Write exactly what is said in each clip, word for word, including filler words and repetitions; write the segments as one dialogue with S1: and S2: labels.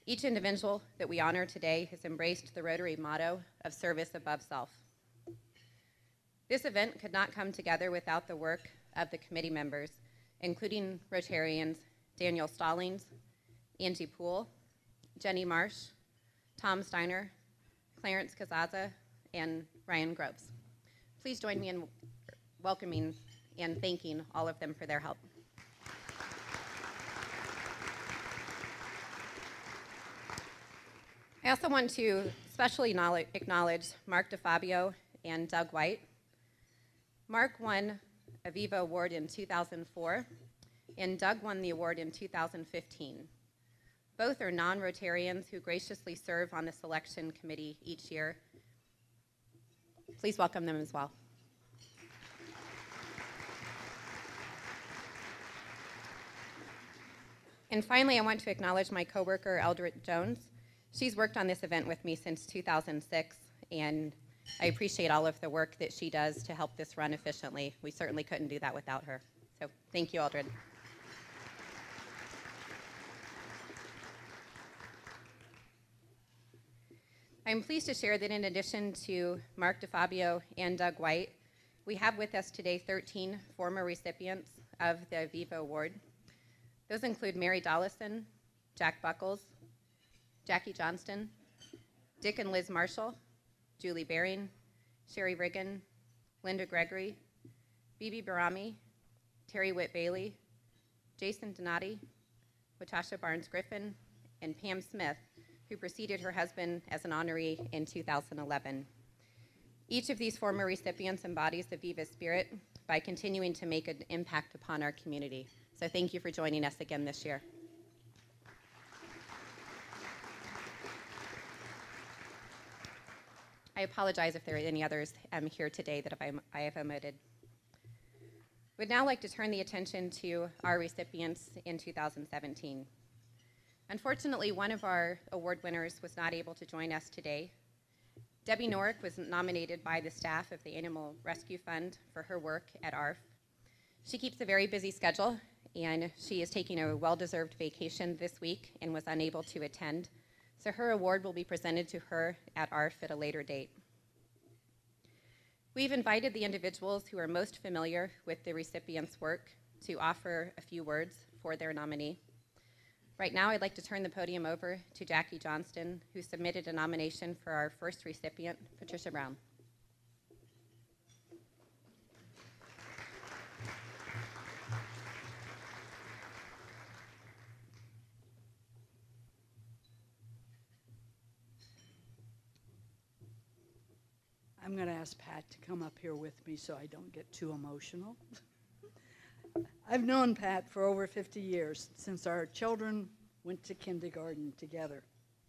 S1: Each individual that we honor today has embraced the Rotary motto of service above self. This event could not come together without the work of the committee members, including Rotarians Daniel Stallings, Angie Poole, Jenny Marsh, Tom Steiner, Clarence Cazaza, and Ryan Groves. Please join me in welcoming and thanking all of them for their help. I also want to especially acknowledge Mark DeFabio and Doug White. Mark won a Viva Award in two thousand four, and Doug won the award in two thousand fifteen. Both are non-Rotarians who graciously serve on the selection committee each year. Please welcome them as well. And finally, I want to acknowledge my coworker, Eldred Jones. She's worked on this event with me since two thousand six, and I appreciate all of the work that she does to help this run efficiently. We certainly couldn't do that without her. So thank you, Eldred. I'm pleased to share that in addition to Mark DeFabio and Doug White, we have with us today thirteen former recipients of the Viva Award. Those include Mary Dollison, Jack Buckles, Jackie Johnston, Dick and Liz Marshall, Julie Baring, Sherry Riggin, Linda Gregory, Bibi Barami, Terry Witt Bailey, Jason Donati, Watasha Barnes Griffin, and Pam Smith, who preceded her husband as an honoree in two thousand eleven. Each of these former recipients embodies the Viva spirit by continuing to make an impact upon our community. So thank you for joining us again this year. I apologize if there are any others um, here today that I, I have omitted. We'd now like to turn the attention to our recipients in two thousand seventeen. Unfortunately, one of our award winners was not able to join us today. Debbie Norick was nominated by the staff of the Animal Rescue Fund for her work at A R F. She keeps a very busy schedule, and she is taking a well-deserved vacation this week and was unable to attend. So her award will be presented to her at A R F at a later date. We've invited the individuals who are most familiar with the recipient's work to offer a few words for their nominee. Right now, I'd like to turn the podium over to Jackie Johnston, who submitted a nomination for our first recipient, Patricia Brown.
S2: I'm going to ask Pat to come up here with me so I don't get too emotional. I've known Pat for over fifty years, since our children went to kindergarten together.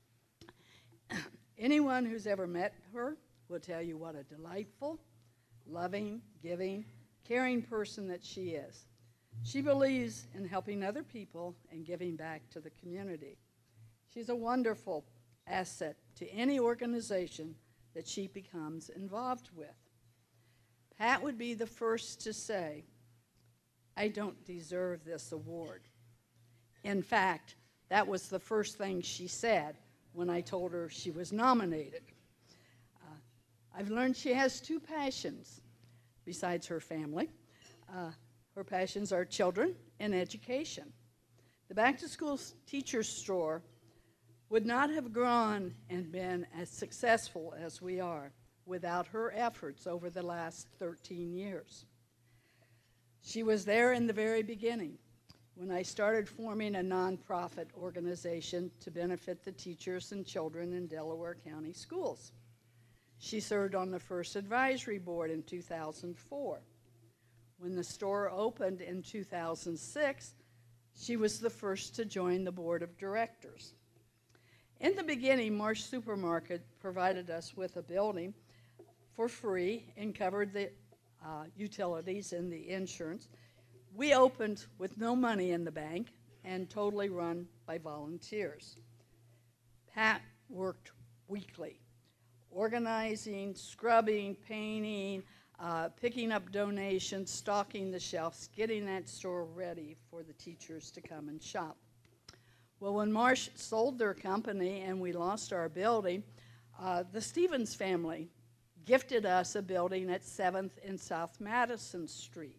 S2: Anyone who's ever met her will tell you what a delightful, loving, giving, caring person that she is. She believes in helping other people and giving back to the community. She's a wonderful asset to any organization that she becomes involved with. Pat would be the first to say, I don't deserve this award. In fact, that was the first thing she said when I told her she was nominated. Uh, I've learned she has two passions besides her family. Uh, her passions are children and education. The Back to School Teacher Store would not have grown and been as successful as we are without her efforts over the last thirteen years. She was there in the very beginning when I started forming a nonprofit organization to benefit the teachers and children in Delaware County schools. She served on the first advisory board in two thousand four. When the store opened in two thousand six, she was the first to join the board of directors. In the beginning, Marsh Supermarket provided us with a building for free and covered the uh, utilities and the insurance. We opened with no money in the bank and totally run by volunteers. Pat worked weekly, organizing, scrubbing, painting, uh, picking up donations, stocking the shelves, getting that store ready for the teachers to come and shop. Well, when Marsh sold their company and we lost our building, uh, the Stevens family gifted us a building at seventh and South Madison Street.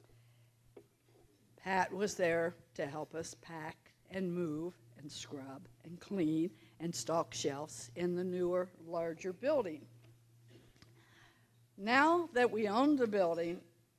S2: Pat was there to help us pack and move and scrub and clean and stock shelves in the newer, larger building. Now that we owned the building,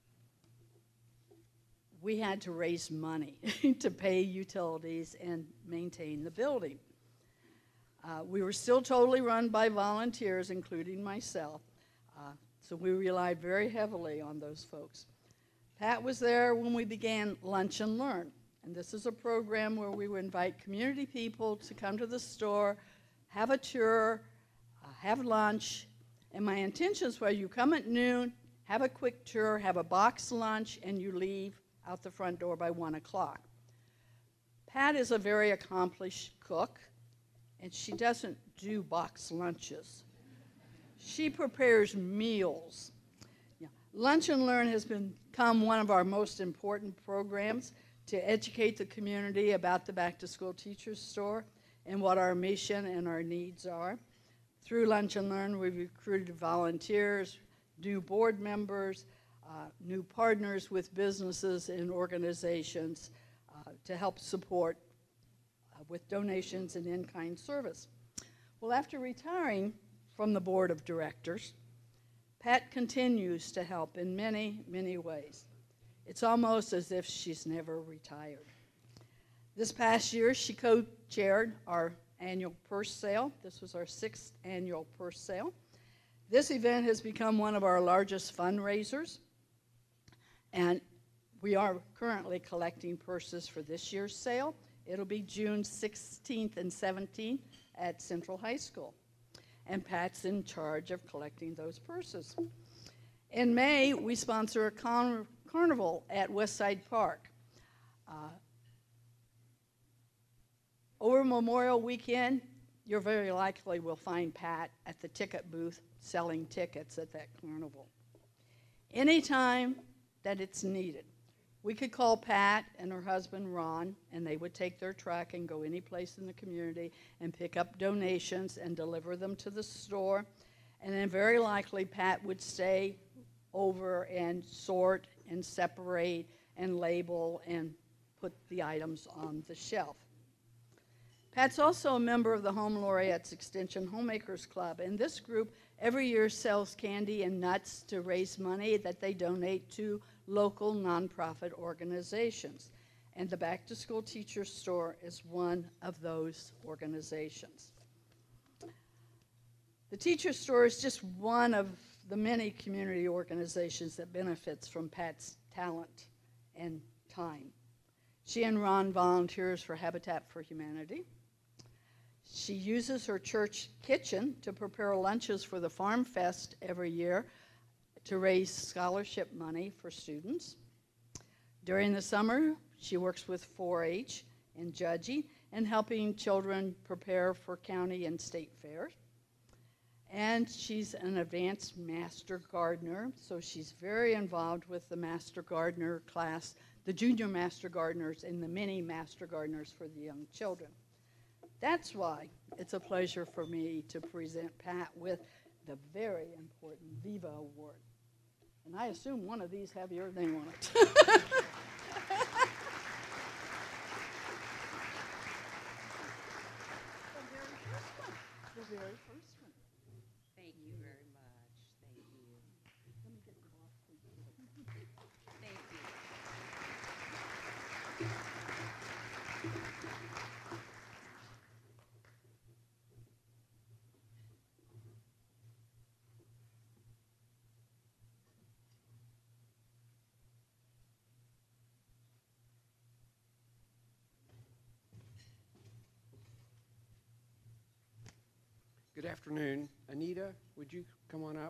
S2: we had to raise money to pay utilities and maintain the building. Uh, we were still totally run by volunteers, including myself, uh, so we relied very heavily on those folks. Pat was there when we began Lunch and Learn, and this is a program where we would invite community people to come to the store, have a tour, uh, have lunch, and my intentions were you come at noon, have a quick tour, have a box lunch, and you leave out the front door by one o'clock. Pat is a very accomplished cook, and she doesn't do box lunches. She prepares meals. Yeah. Lunch and Learn has become one of our most important programs to educate the community about the Back to School Teachers Store and what our mission and our needs are. Through Lunch and Learn, we've recruited volunteers, new board members, uh, new partners with businesses and organizations uh, to help support uh, with donations and in-kind service. Well, after retiring from the board of directors, Pat continues to help in many, many ways. It's almost as if she's never retired. This past year, she co-chaired our annual purse sale. This was our sixth annual purse sale. This event has become one of our largest fundraisers, and we are currently collecting purses for this year's sale. It'll be June sixteenth and seventeenth at Central High School, and Pat's in charge of collecting those purses. In May, we sponsor a con carnival at Westside Park. Uh, Over Memorial Weekend, you very likely will find Pat at the ticket booth selling tickets at that carnival. Anytime that it's needed, we could call Pat and her husband Ron, and they would take their truck and go any place in the community and pick up donations and deliver them to the store. And then very likely Pat would stay over and sort and separate and label and put the items on the shelf. Pat's also a member of the Home Laureates Extension Homemakers Club, and this group every year sells candy and nuts to raise money that they donate to local nonprofit organizations. And the Back to School Teachers Store is one of those organizations. The Teachers Store is just one of the many community organizations that benefits from Pat's talent and time. She and Ron volunteers for Habitat for Humanity. She uses her church kitchen to prepare lunches for the Farm Fest every year to raise scholarship money for students. During the summer, she works with four H and judging and helping children prepare for county and state fairs. And she's an advanced master gardener, so she's very involved with the master gardener class, the junior master gardeners and the mini master gardeners for the young children. That's why it's a pleasure for me to present Pat with the very important Viva Award. And I assume one of these have your name on it. The very first one. The very first one.
S3: Thank you very much. Thank you.
S2: Let me get the box, please.
S3: Thank you.
S4: Good afternoon. Anita, would you come on up?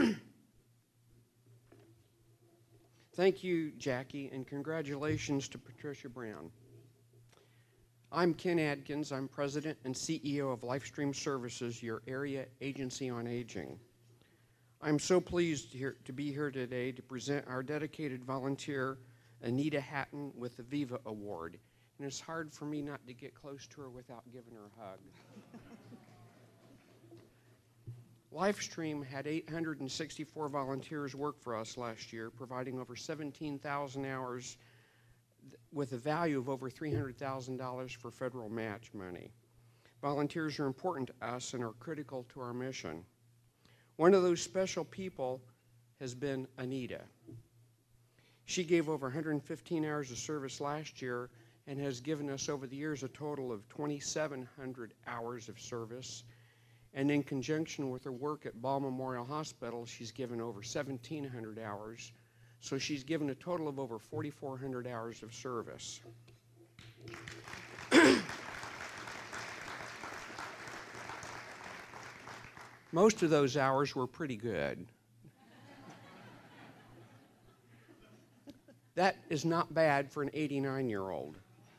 S4: Thank you, Jackie, and congratulations to Patricia Brown. I'm Ken Adkins. I'm President and C E O of Lifestream Services, your area agency on aging. I'm so pleased here, to be here today to present our dedicated volunteer, Anita Hatton, with the Viva Award. and it's hard for me not to get close to her without giving her a hug. LifeStream had eight hundred sixty-four volunteers work for us last year, providing over seventeen thousand hours with a value of over three hundred thousand dollars for federal match money. Volunteers are important to us and are critical to our mission. One of those special people has been Anita. She gave over one hundred fifteen hours of service last year and has given us over the years a total of twenty-seven hundred hours of service. And in conjunction with her work at Ball Memorial Hospital, she's given over seventeen hundred hours. So she's given a total of over forty-four hundred hours of service. Most of those hours were pretty good. That is not bad for an eighty-nine-year-old.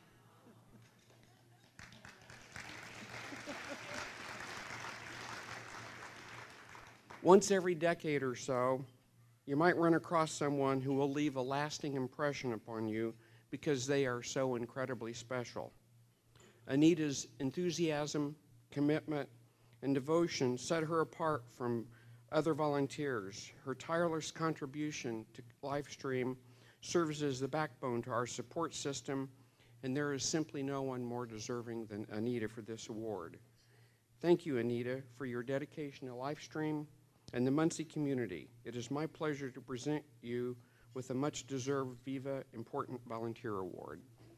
S4: Once every decade or so, you might run across someone who will leave a lasting impression upon you because they are so incredibly special. Anita's enthusiasm, commitment, and devotion set her apart from other volunteers. Her tireless contribution to LifeStream serves as the backbone to our support system, and there is simply no one more deserving than Anita for this award. Thank you, Anita, for your dedication to LifeStream and the Muncie community. It is my pleasure to present you with a much-deserved Viva Important Volunteer Award.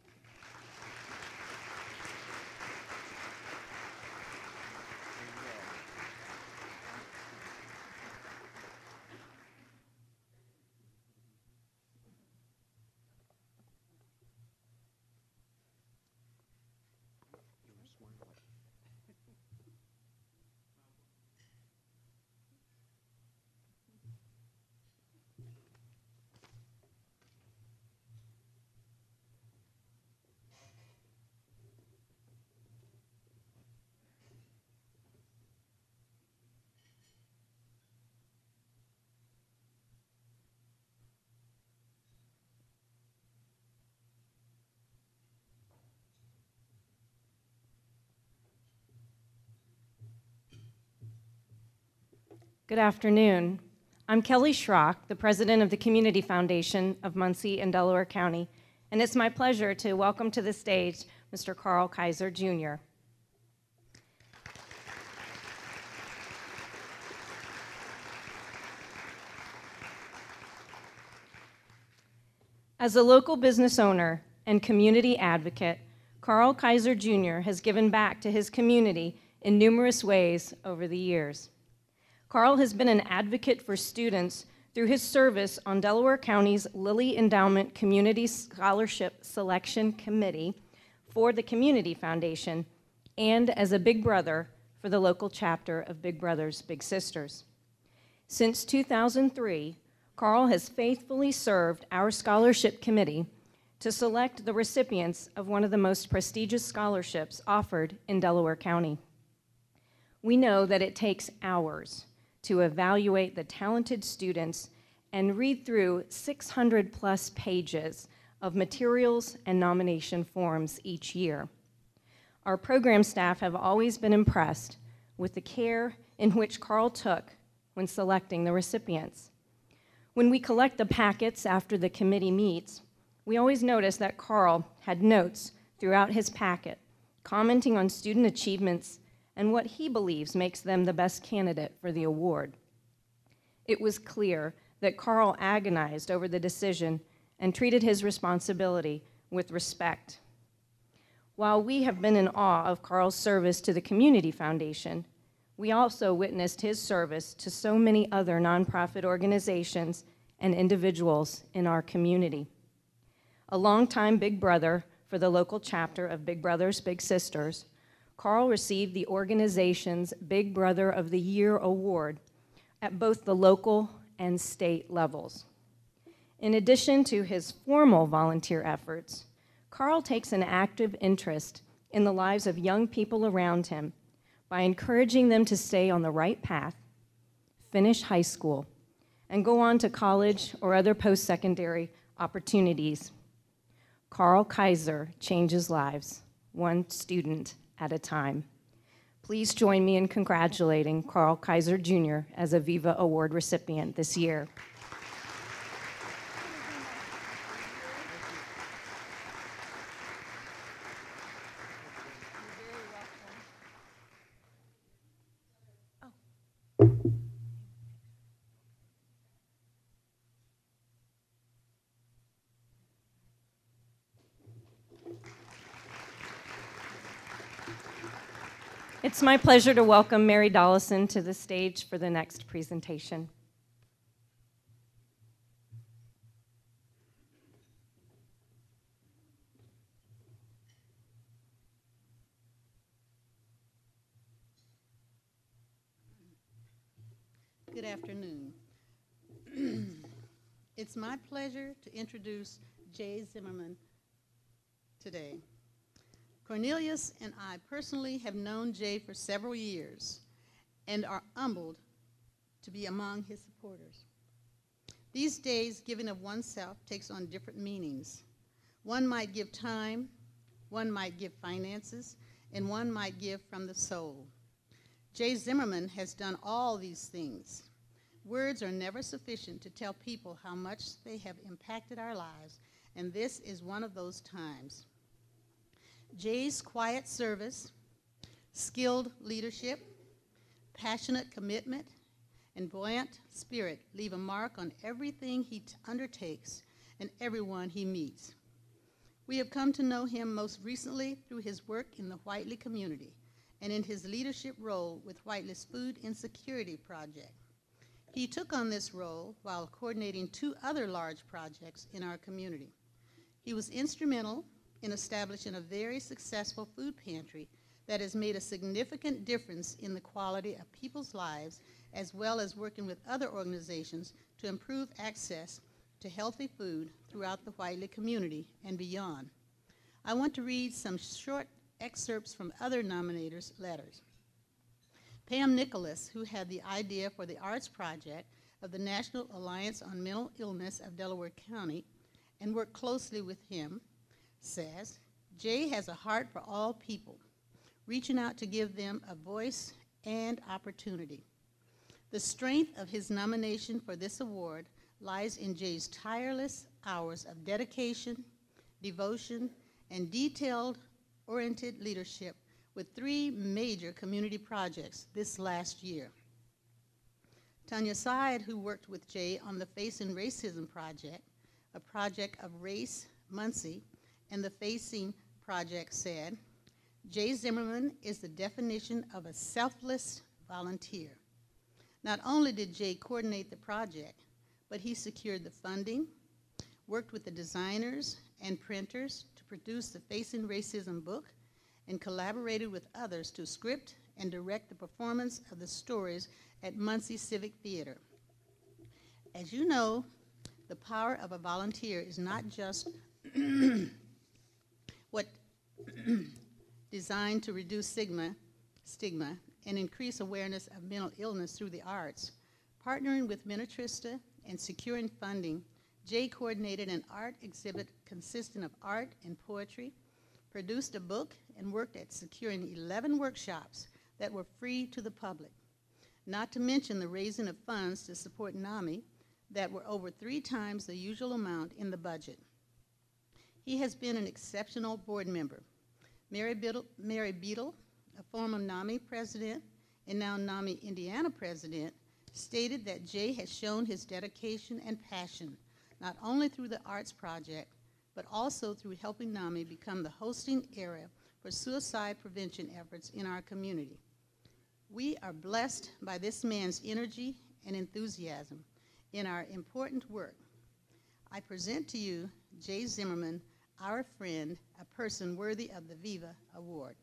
S5: Good afternoon. I'm Kelly Schrock, the president of the Community Foundation of Muncie and Delaware County, and it's my pleasure to welcome to the stage Mister Carl Kaiser, Junior As a local business owner and community advocate, Carl Kaiser, Junior has given back to his community in numerous ways over the years. Carl has been an advocate for students through his service on Delaware County's Lilly Endowment Community Scholarship Selection Committee for the Community Foundation and as a big brother for the local chapter of Big Brothers Big Sisters. Since two thousand three, Carl has faithfully served our scholarship committee to select the recipients of one of the most prestigious scholarships offered in Delaware County. We know that it takes hours to evaluate the talented students and read through six hundred plus pages of materials and nomination forms each year. Our program staff have always been impressed with the care in which Carl took when selecting the recipients. When we collect the packets after the committee meets, we always notice that Carl had notes throughout his packet, commenting on student achievements and what he believes makes them the best candidate for the award. It was clear that Carl agonized over the decision and treated his responsibility with respect. While we have been in awe of Carl's service to the Community Foundation, we also witnessed his service to so many other nonprofit organizations and individuals in our community. A longtime big brother for the local chapter of Big Brothers Big Sisters, Carl received the organization's Big Brother of the Year award at both the local and state levels. In addition to his formal volunteer efforts, Carl takes an active interest in the lives of young people around him by encouraging them to stay on the right path, finish high school, and go on to college or other post-secondary opportunities. Carl Kaiser changes lives, one student at a time. Please join me in congratulating Carl Kaiser Junior as a Viva Award recipient this year. It's my pleasure to welcome Mary Dollison to the stage for the next presentation.
S6: Good afternoon. It's my pleasure to introduce Jay Zimmerman today. Cornelius and I personally have known Jay for several years and are humbled to be among his supporters. These days, giving of oneself takes on different meanings. One might give time, one might give finances, and one might give from the soul. Jay Zimmerman has done all these things. Words are never sufficient to tell people how much they have impacted our lives, and this is one of those times. Jay's quiet service, skilled leadership, passionate commitment, and buoyant spirit leave a mark on everything he t- undertakes and everyone he meets. We have come to know him most recently through his work in the Whiteley community and in his leadership role with Whiteley's Food Insecurity Project. He took on this role while coordinating two other large projects in our community. He was instrumental in establishing a very successful food pantry that has made a significant difference in the quality of people's lives, as well as working with other organizations to improve access to healthy food throughout the Whiteley community and beyond. I want to read some short excerpts from other nominators' letters. Pam Nicholas, who had the idea for the arts project of the National Alliance on Mental Illness of Delaware County and worked closely with him, says, Jay has a heart for all people, reaching out to give them a voice and opportunity. The strength of his nomination for this award lies in Jay's tireless hours of dedication, devotion, and detailed-oriented leadership with three major community projects this last year. Tanya Syed, who worked with Jay on the Facing Racism Project, a project of Race Muncie, and the Facing Project, said, Jay Zimmerman is the definition of a selfless volunteer. Not only did Jay coordinate the project, but he secured the funding, worked with the designers and printers to produce the Facing Racism book, and collaborated with others to script and direct the performance of the stories at Muncie Civic Theater. As you know, the power of a volunteer is not just what designed to reduce stigma, stigma and increase awareness of mental illness through the arts. Partnering with Minnetrista and securing funding, Jay coordinated an art exhibit consisting of art and poetry, produced a book, and worked at securing eleven workshops that were free to the public, not to mention the raising of funds to support NAMI that were over three times the usual amount in the budget. He has been an exceptional board member. Mary Beadle, Mary Beadle, a former NAMI president and now NAMI Indiana president, stated that Jay has shown his dedication and passion, not only through the arts project, but also through helping NAMI become the hosting area for suicide prevention efforts in our community. We are blessed by this man's energy and enthusiasm in our important work. I present to you Jay Zimmerman, our friend, a person worthy of the Viva Award.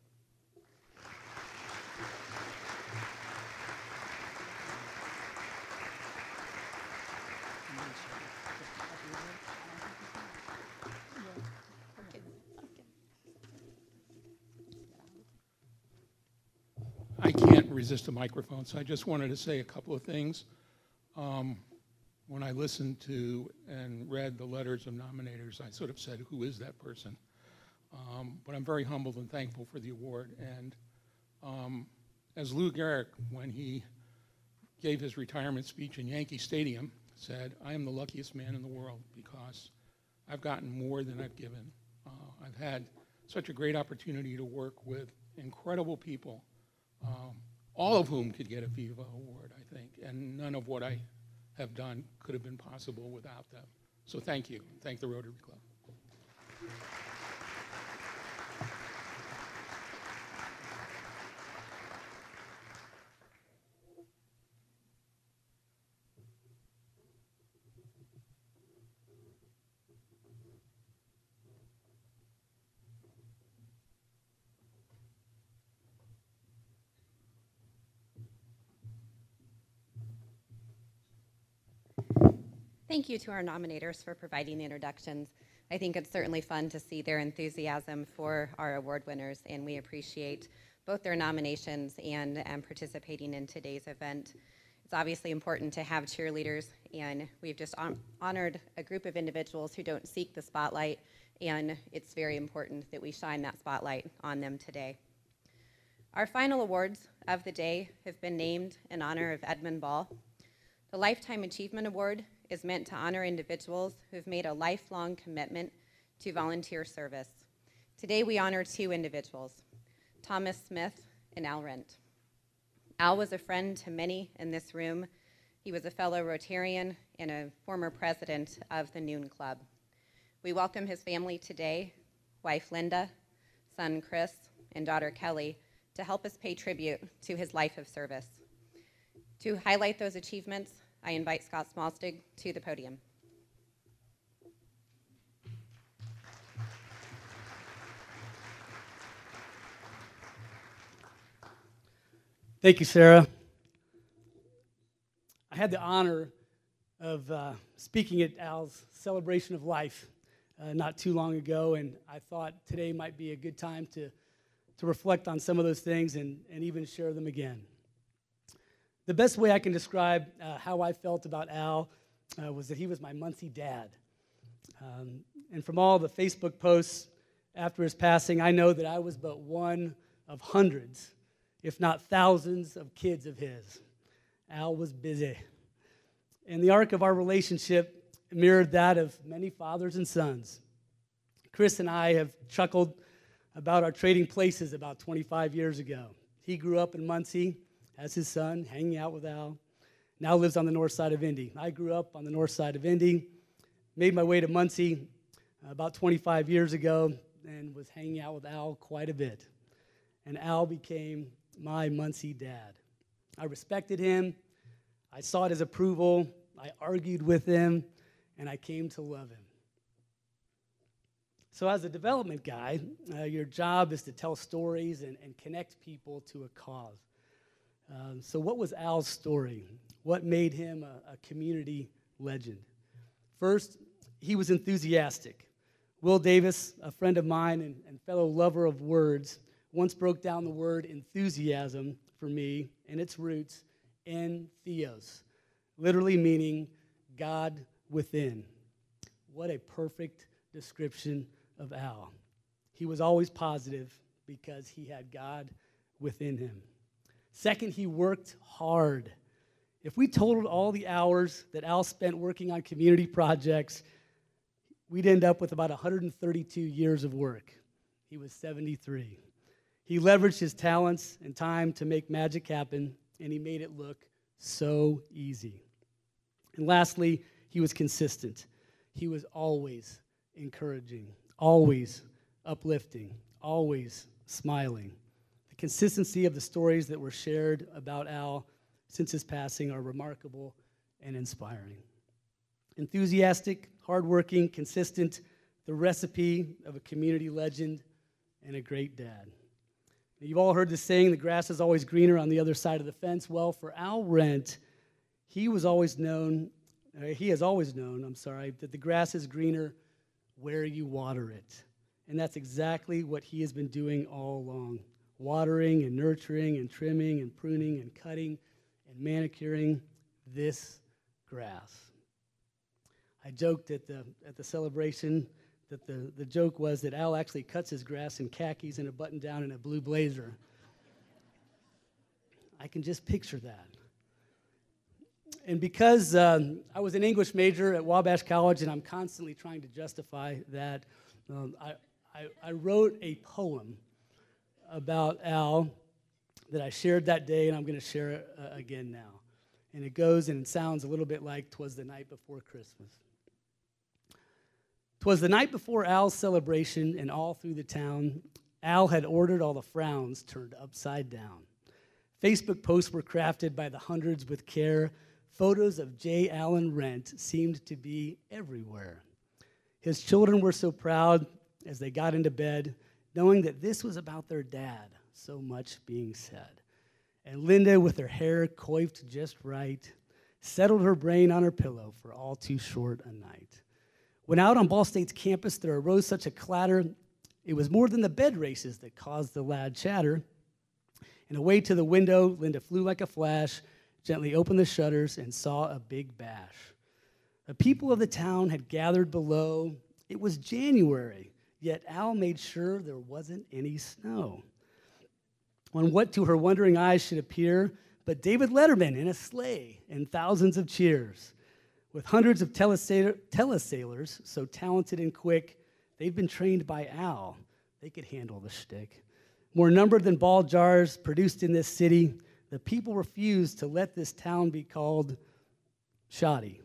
S7: I can't resist a microphone, so I just wanted to say a couple of things. Um, when I listened to and read the letters of nominators, I sort of said, who is that person? Um, but I'm very humbled and thankful for the award. And um, as Lou Gehrig, when he gave his retirement speech in Yankee Stadium, said, I am the luckiest man in the world because I've gotten more than I've given. Uh, I've had such a great opportunity to work with incredible people, um, all of whom could get a Viva Award, I think, and none of what I have done could have been possible without them. So thank you. Thank the Rotary Club.
S1: Thank you to our nominators for providing the introductions. I think it's certainly fun to see their enthusiasm for our award winners, and we appreciate both their nominations and um, participating in today's event. It's obviously important to have cheerleaders, and we've just hon- honored a group of individuals who don't seek the spotlight, and it's very important that we shine that spotlight on them today. Our final awards of the day have been named in honor of Edmund Ball. The Lifetime Achievement Award is meant to honor individuals who've made a lifelong commitment to volunteer service. Today we honor two individuals, Thomas Smith and Al Rent. Al was a friend to many in this room. He was a fellow Rotarian and a former president of the Noon Club. We welcome his family today, wife Linda, son Chris, and daughter Kelly, to help us pay tribute to his life of service. To highlight those achievements, I invite Scott Smallstig to the podium.
S8: Thank you, Sarah. I had the honor of uh, speaking at Al's celebration of life uh, not too long ago, and I thought today might be a good time to, to reflect on some of those things and, and even share them again. The best way I can describe uh, how I felt about Al uh, was that he was my Muncie dad. Um, and from all the Facebook posts after his passing, I know that I was but one of hundreds, if not thousands, of kids of his. Al was busy. And the arc of our relationship mirrored that of many fathers and sons. Chris and I have chuckled about our trading places about twenty-five years ago. He grew up in Muncie as his son, hanging out with Al, now lives on the north side of Indy. I grew up on the north side of Indy, made my way to Muncie about twenty-five years ago, and was hanging out with Al quite a bit. And Al became my Muncie dad. I respected him, I sought his approval, I argued with him, and I came to love him. So as a development guy, uh, your job is to tell stories and, and connect people to a cause. Um, so what was Al's story? What made him a, a community legend? First, he was enthusiastic. Will Davis, a friend of mine and, and fellow lover of words, once broke down the word enthusiasm for me and its roots in theos, literally meaning God within. What a perfect description of Al. He was always positive because he had God within him. Second, he worked hard. If we totaled all the hours that Al spent working on community projects, we'd end up with about one hundred thirty-two years of work. He was seventy-three. He leveraged his talents and time to make magic happen, and he made it look so easy. And lastly, he was consistent. He was always encouraging, always uplifting, always smiling. The consistency of the stories that were shared about Al since his passing are remarkable and inspiring. Enthusiastic, hardworking, consistent, the recipe of a community legend and a great dad. Now, you've all heard the saying, the grass is always greener on the other side of the fence. Well, for Al Rent, he was always known, uh, he has always known, I'm sorry, that the grass is greener where you water it. And that's exactly what he has been doing all along, watering and nurturing and trimming and pruning and cutting and manicuring this grass. I joked at the, at the celebration that the, the joke was that Al actually cuts his grass in khakis and a button down and a blue blazer. I can just picture that. And because um, I was an English major at Wabash College, and I'm constantly trying to justify that, um, I, I, I wrote a poem about Al that I shared that day, and I'm going to share it uh, again now. And it goes and it sounds a little bit like "'Twas the Night Before Christmas." "'Twas the night before Al's celebration, and all through the town, Al had ordered all the frowns turned upside down. Facebook posts were crafted by the hundreds with care. Photos of J. Allen Rent seemed to be everywhere. His children were so proud as they got into bed, knowing that this was about their dad, so much being said. And Linda, with her hair coiffed just right, settled her brain on her pillow for all too short a night. When out on Ball State's campus there arose such a clatter, it was more than the bed races that caused the loud chatter. And away to the window, Linda flew like a flash, gently opened the shutters, and saw a big bash. The people of the town had gathered below. It was January, yet Al made sure there wasn't any snow. On what to her wondering eyes should appear but David Letterman in a sleigh and thousands of cheers. With hundreds of telesail- telesailors so talented and quick, they'd been trained by Al. They could handle the shtick. More numbered than ball jars produced in this city, the people refused to let this town be called shoddy.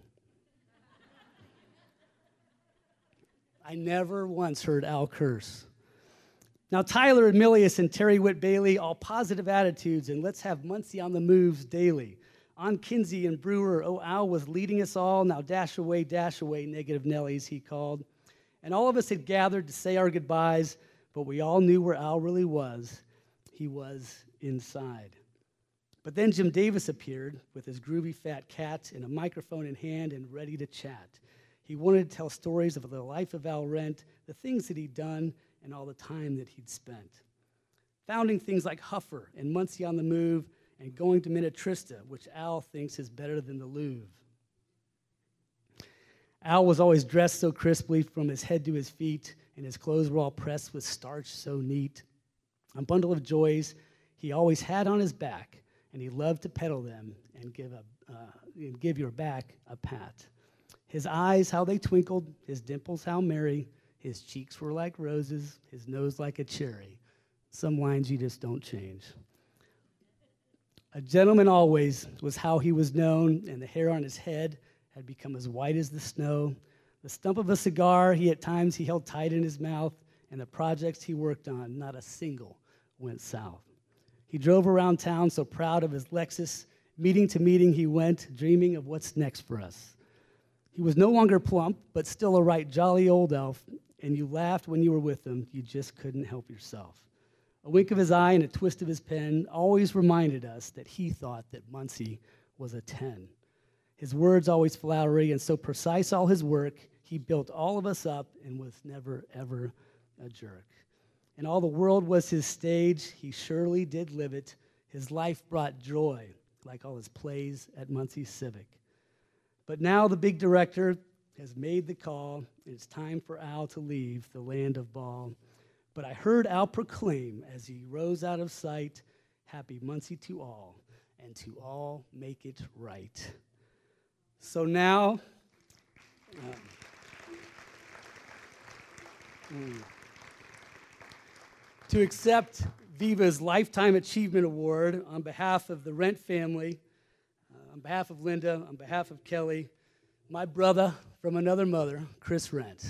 S8: I never once heard Al curse. Now, Tyler Emilius and Terry Whit Bailey, all positive attitudes, and let's have Muncie on the moves daily. On Kinsey and Brewer, oh, Al was leading us all. Now dash away, dash away, negative Nellies, he called. And all of us had gathered to say our goodbyes, but we all knew where Al really was. He was inside. But then Jim Davis appeared with his groovy fat cat and a microphone in hand and ready to chat. He wanted to tell stories of the life of Al Rent, the things that he'd done, and all the time that he'd spent. Founding things like Huffer and Muncie on the Move and going to Minnetrista, which Al thinks is better than the Louvre. Al was always dressed so crisply from his head to his feet, and his clothes were all pressed with starch so neat. A bundle of joys he always had on his back, and he loved to peddle them and give, a, uh, and give your back a pat. His eyes, how they twinkled, his dimples, how merry, his cheeks were like roses, his nose like a cherry. Some lines you just don't change. A gentleman always was how he was known, and the hair on his head had become as white as the snow. The stump of a cigar he at times he held tight in his mouth, and the projects he worked on, not a single went south. He drove around town so proud of his Lexus. Meeting to meeting he went, dreaming of what's next for us. He was no longer plump, but still a right jolly old elf, and you laughed when you were with him. You just couldn't help yourself. A wink of his eye and a twist of his pen always reminded us that he thought that Muncie was a ten. His words always flowery and so precise all his work, he built all of us up and was never, ever a jerk. And all the world was his stage, he surely did live it. His life brought joy, like all his plays at Muncie Civic. But now the big director has made the call. It's time for Al to leave the land of ball. But I heard Al proclaim as he rose out of sight, happy Muncie to all, and to all make it right. So now, um, mm, to accept Viva's Lifetime Achievement Award on behalf of the Rent family, uh, on behalf of Linda, on behalf of Kelly, my brother from another mother, Chris Rent.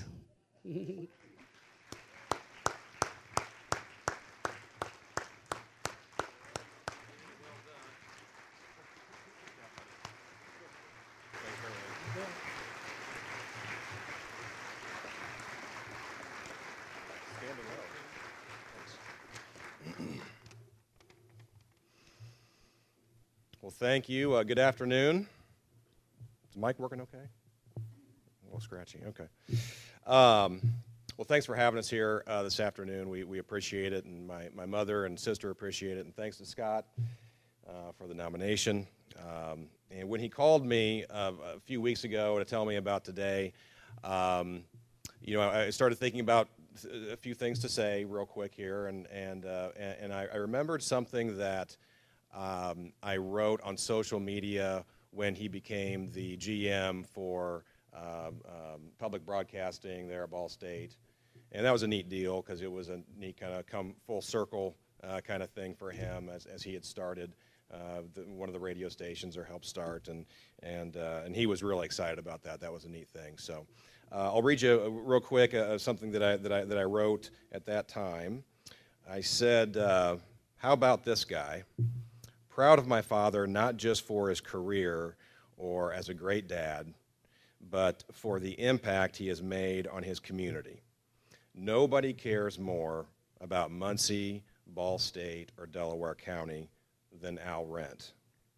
S9: Well, thank you. Uh, good afternoon. Is the mic working okay? A little scratchy. Okay. Um, well, thanks for having us here uh, this afternoon. We, we appreciate it, and my, my mother and sister appreciate it. And thanks to Scott uh, for the nomination. Um, and when he called me uh, a few weeks ago to tell me about today, um, you know, I started thinking about a few things to say real quick here, and and uh, and, and I, I remembered something that um, I wrote on social media when he became the G M for um, um, public broadcasting there at Ball State, and that was a neat deal because it was a neat kind of come full circle uh, kind of thing for him as as he had started uh, the, one of the radio stations or helped start, and and uh, and he was really excited about that. That was a neat thing. So. Uh, I'll read you uh, real quick uh, something that I, that, I, that I wrote at that time. I said, uh, how about this guy? Proud of my father, not just for his career or as a great dad, but for the impact he has made on his community. Nobody cares more about Muncie, Ball State, or Delaware County than Al Rent.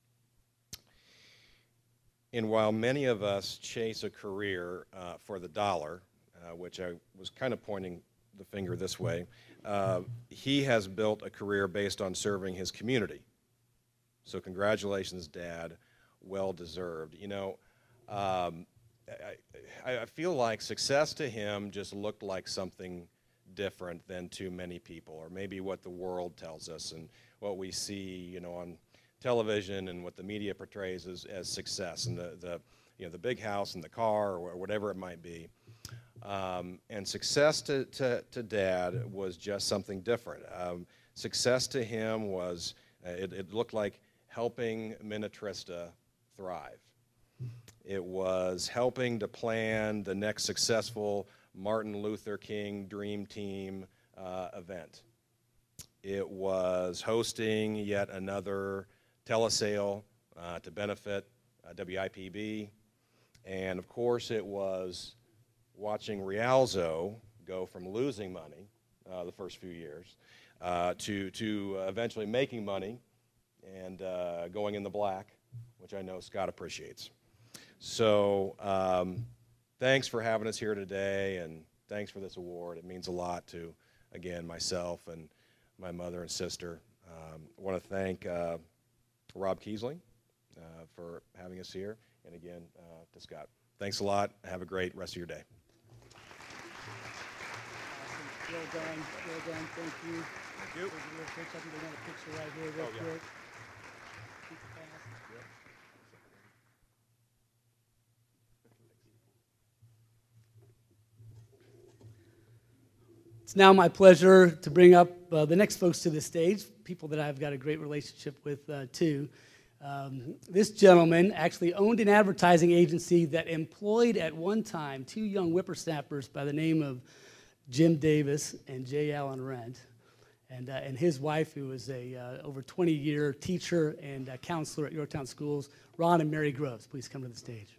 S9: And while many of us chase a career uh, for the dollar, uh, which I was kind of pointing the finger this way, uh, he has built a career based on serving his community. So congratulations, Dad. Well deserved. You know, um, I, I feel like success to him just looked like something different than to many people, or maybe what the world tells us and what we see, you know, on television and what the media portrays as, as success, and the, the you know the big house and the car or whatever it might be. Um, and success to, to, to Dad was just something different. Um, success to him was, uh, it, it looked like helping Minnetrista thrive. It was helping to plan the next successful Martin Luther King Dream Team uh, event. It was hosting yet another telesale uh, to benefit uh, W I P B, and of course it was watching Rialzo go from losing money uh, the first few years uh, to, to uh, eventually making money and uh, going in the black, which I know Scott appreciates. So um, thanks for having us here today, and thanks for this award. It means a lot to, again, myself and my mother and sister. Um, I want to thank uh, Rob Kiesling uh, for having us here, and again, uh, to Scott. Thanks a lot. Have a great rest of your day.
S8: Awesome. Well done. Well done. Thank you.
S9: Thank you.
S8: Real quick, I think they want a picture right here real
S9: Oh, yeah.
S8: quick. Keep it fast.
S9: Yep.
S8: It's now my pleasure to bring up uh, the next folks to the stage, people that I've got a great relationship with uh, too. Um, this gentleman actually owned an advertising agency that employed at one time two young whippersnappers by the name of Jim Davis and J. Allen Rent, and, uh, and his wife, who was a uh, over twenty-year teacher and uh, counselor at Yorktown Schools, Ron and Mary Groves. Please come to the stage.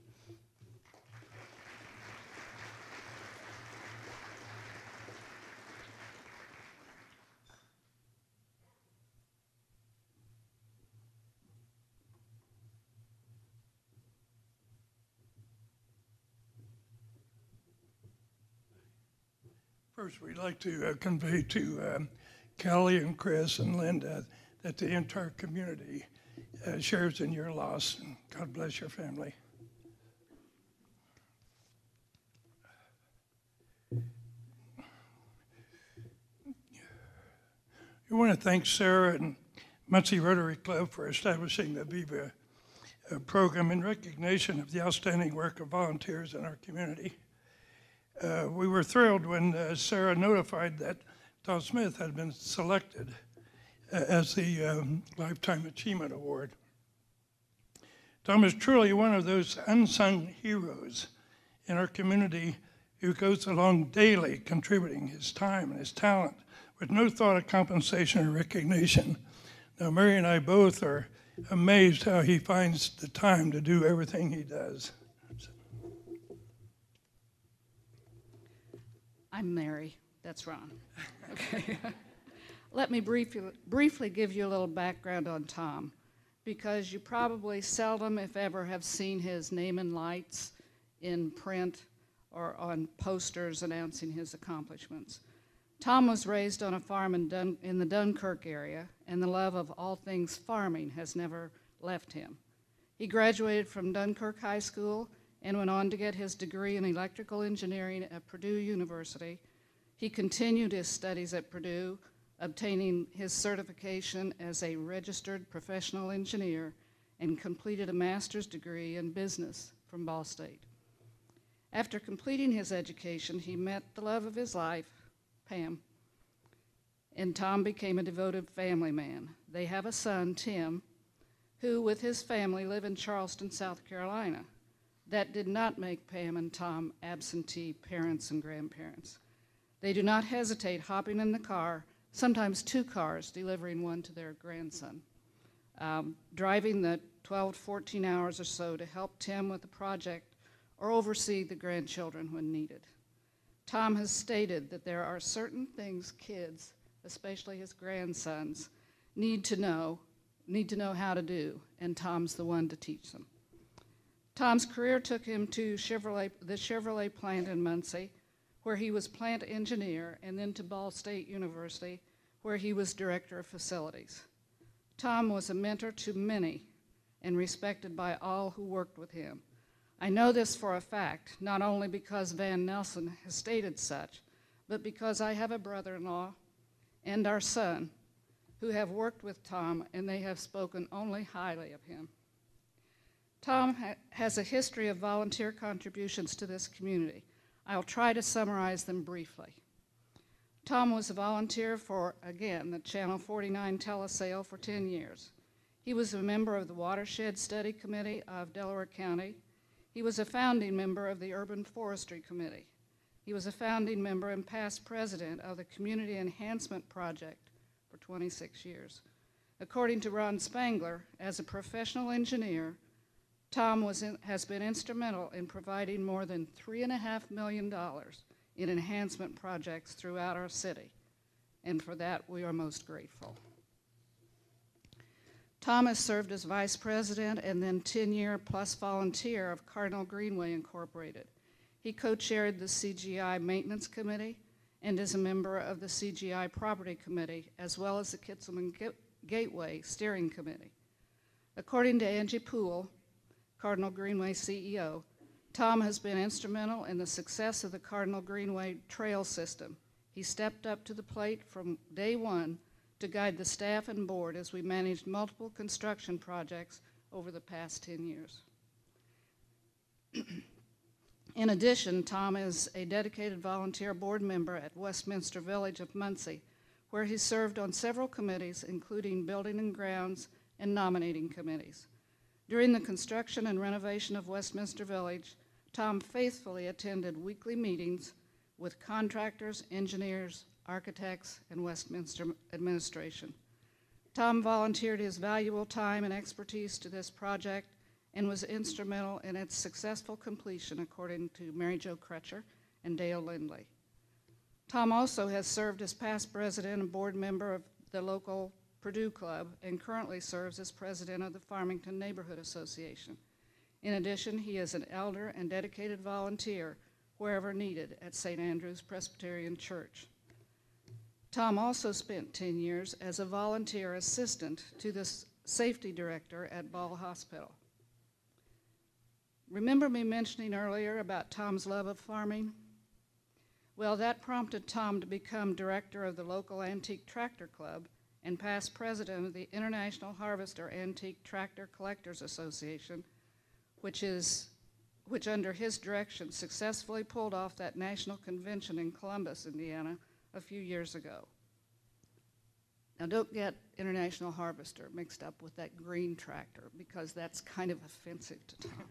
S10: First, we'd like to uh, convey to um, Kelly and Chris and Linda that the entire community uh, shares in your loss, and God bless your family. We want to thank Sarah and Muncie Rotary Club for establishing the Viva uh, program in recognition of the outstanding work of volunteers in our community. Uh, we were thrilled when uh, Sarah notified that Tom Smith had been selected uh, as the um, Lifetime Achievement Award. Tom is truly one of those unsung heroes in our community who goes along daily contributing his time and his talent with no thought of compensation or recognition. Now, Mary and I both are amazed how he finds the time to do everything he does.
S11: I'm Mary. That's Ron. Okay. Let me briefly, briefly give you a little background on Tom, because you probably seldom, if ever, have seen his name in lights in print or on posters announcing his accomplishments. Tom was raised on a farm in, Dun- in the Dunkirk area, and the love of all things farming has never left him. He graduated from Dunkirk High School and went on to get his degree in electrical engineering at Purdue University. He continued his studies at Purdue, obtaining his certification as a registered professional engineer, and completed a master's degree in business from Ball State. After completing his education, he met the love of his life, Pam, and Tom became a devoted family man. They have a son, Tim, who with his family live in Charleston, South Carolina. That did not make Pam and Tom absentee parents and grandparents. They do not hesitate hopping in the car, sometimes two cars, delivering one to their grandson, um, driving the twelve to fourteen hours or so to help Tim with the project or oversee the grandchildren when needed. Tom has stated that there are certain things kids, especially his grandsons, need to know, need to know how to do, and Tom's the one to teach them. Tom's career took him to Chevrolet, the Chevrolet plant in Muncie, where he was plant engineer, and then to Ball State University, where he was director of facilities. Tom was a mentor to many and respected by all who worked with him. I know this for a fact, not only because Van Nelson has stated such, but because I have a brother-in-law and our son who have worked with Tom, and they have spoken only highly of him. Tom ha- has a history of volunteer contributions to this community. I'll try to summarize them briefly. Tom was a volunteer for, again, the Channel forty-nine telesale for ten years. He was a member of the Watershed Study Committee of Delaware County. He was a founding member of the Urban Forestry Committee. He was a founding member and past president of the Community Enhancement Project for twenty-six years. According to Ron Spangler, as a professional engineer, Tom was in, has been instrumental in providing more than three and a half million dollars in enhancement projects throughout our city, and for that we are most grateful. Tom has served as vice president and then ten-year plus volunteer of Cardinal Greenway Incorporated. He co-chaired the C G I Maintenance Committee and is a member of the C G I Property Committee, as well as the Kitzelman Gateway Steering Committee. According to Angie Poole, Cardinal Greenway C E O, Tom has been instrumental in the success of the Cardinal Greenway Trail System. He stepped up to the plate from day one to guide the staff and board as we managed multiple construction projects over the past ten years. In addition, Tom is a dedicated volunteer board member at Westminster Village of Muncie, where he served on several committees, including building and grounds and nominating committees. During the construction and renovation of Westminster Village, Tom faithfully attended weekly meetings with contractors, engineers, architects, and Westminster administration. Tom volunteered his valuable time and expertise to this project and was instrumental in its successful completion, according to Mary Jo Crutcher and Dale Lindley. Tom also has served as past president and board member of the local Purdue Club and currently serves as president of the Farmington Neighborhood Association. In addition, he is an elder and dedicated volunteer wherever needed at Saint Andrew's Presbyterian Church. Tom also spent ten years as a volunteer assistant to the safety director at Ball Hospital. Remember me mentioning earlier about Tom's love of farming? Well, that prompted Tom to become director of the local Antique Tractor Club and past president of the International Harvester Antique Tractor Collectors Association, which is which under his direction successfully pulled off that national convention in Columbus, Indiana, a few years ago. Now don't get International Harvester mixed up with that green tractor, because that's kind of offensive to Tom.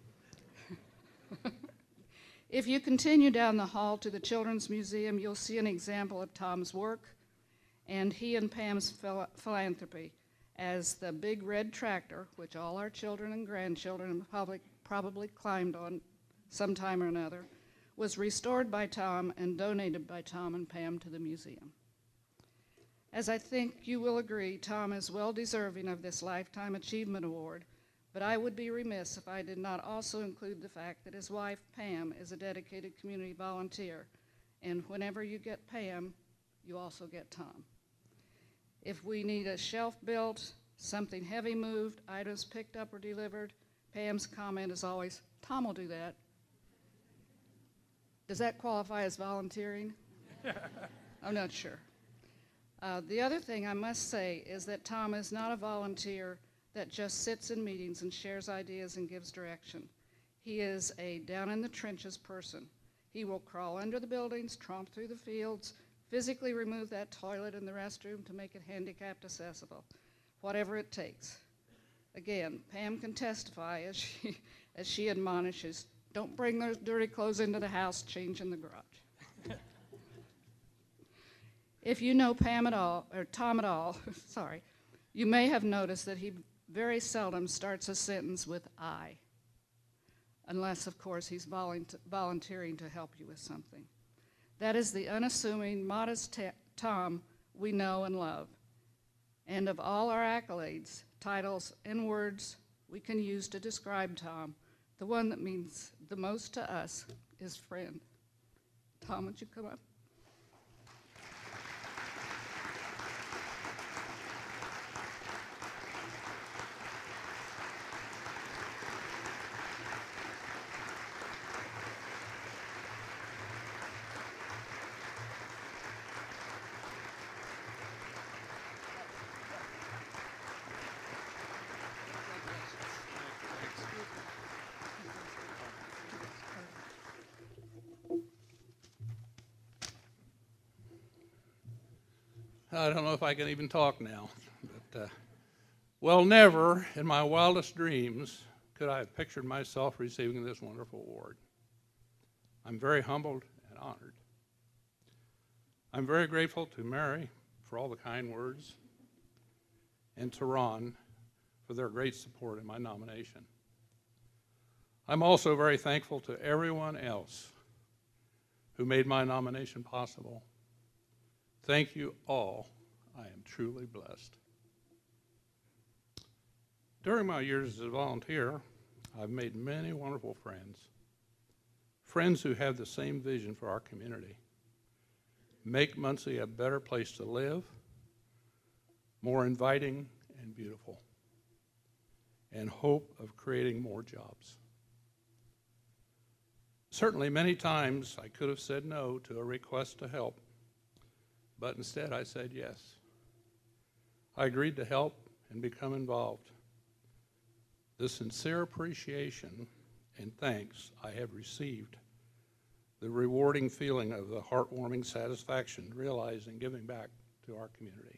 S11: If you continue down the hall to the Children's Museum, you'll see an example of Tom's work and he and Pam's phil- philanthropy as the big red tractor, which all our children and grandchildren probably, probably climbed on sometime or another, was restored by Tom and donated by Tom and Pam to the museum. As I think you will agree, Tom is well deserving of this Lifetime Achievement Award, but I would be remiss if I did not also include the fact that his wife, Pam, is a dedicated community volunteer, and whenever you get Pam, you also get Tom. If we need a shelf built, something heavy moved, items picked up or delivered, Pam's comment is always, Tom will do that. Does that qualify as volunteering? I'm not sure. Uh, the other thing I must say is that Tom is not a volunteer that just sits in meetings and shares ideas and gives direction. He is a down-in-the-trenches person. He will crawl under the buildings, tromp through the fields, physically remove that toilet in the restroom to make it handicapped accessible, whatever it takes. Again, Pam can testify as she, as she admonishes, don't bring those dirty clothes into the house, change in the garage. If you know Pam at all, or Tom at all, sorry, you may have noticed that he very seldom starts a sentence with I, unless, of course, he's volunt- volunteering to help you with something. That is the unassuming, modest ta- Tom we know and love. And of all our accolades, titles, and words we can use to describe Tom, the one that means the most to us is friend. Tom, would you come up?
S7: I don't know if I can even talk now. But, uh, well, never in my wildest dreams could I have pictured myself receiving this wonderful award. I'm very humbled and honored. I'm very grateful to Mary for all the kind words and to Ron for their great support in my nomination. I'm also very thankful to everyone else who made my nomination possible. Thank you all. I am truly blessed. During my years as a volunteer, I've made many wonderful friends. Friends who have the same vision for our community. Make Muncie a better place to live, more inviting and beautiful, and hope of creating more jobs. Certainly many times I could have said no to a request to help, but instead I said yes. I agreed to help and become involved. The sincere appreciation and thanks I have received, the rewarding feeling of the heartwarming satisfaction realizing giving back to our community.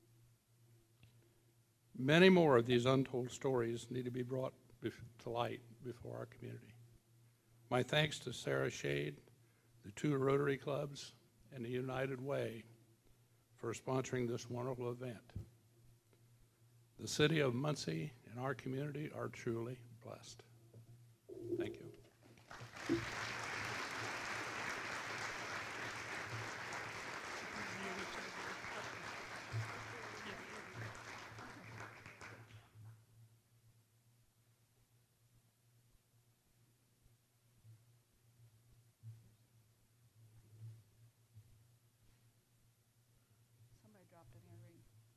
S7: Many more of these untold stories need to be brought to light before our community. My thanks to Sarah Shade, the two Rotary Clubs, and the United Way for sponsoring this wonderful event. The city of Muncie and our community are truly blessed. Thank you.
S11: Somebody dropped an earring.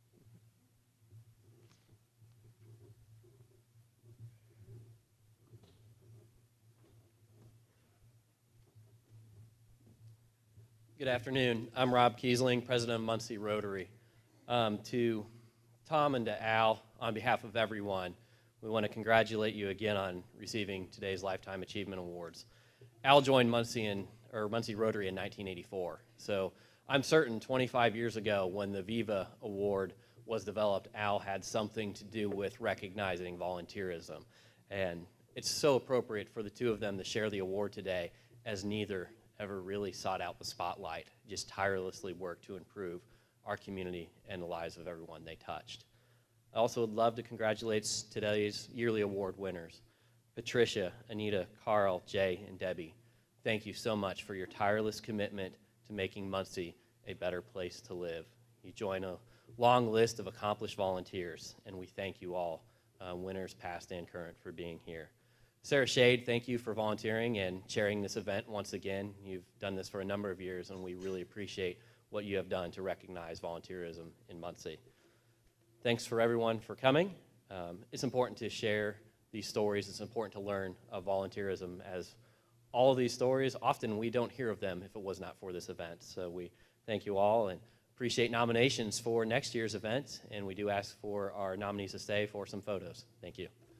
S12: Good afternoon. I'm Rob Kiesling, president of Muncie Rotary. Um, to Tom and to Al, on behalf of everyone, we want to congratulate you again on receiving today's Lifetime Achievement Awards. Al joined Muncie, in, or Muncie Rotary in nineteen eighty-four, so I'm certain twenty-five years ago when the Viva Award was developed, Al had something to do with recognizing volunteerism. And it's so appropriate for the two of them to share the award today, as neither ever really sought out the spotlight, just tirelessly worked to improve our community and the lives of everyone they touched. I also would love to congratulate today's yearly award winners, Patricia, Anita, Carl, Jay, and Debbie. Thank you so much for your tireless commitment to making Muncie a better place to live. You join a long list of accomplished volunteers, and we thank you all, uh, winners past and current, for being here. Sarah Shade, thank you for volunteering and chairing this event once again. You've done this for a number of years, and we really appreciate what you have done to recognize volunteerism in Muncie. Thanks for everyone for coming. Um, it's important to share these stories. It's important to learn of volunteerism, as all of these stories, often we don't hear of them if it was not for this event. So we thank you all and appreciate nominations for next year's event, and we do ask for our nominees to stay for some photos. Thank you.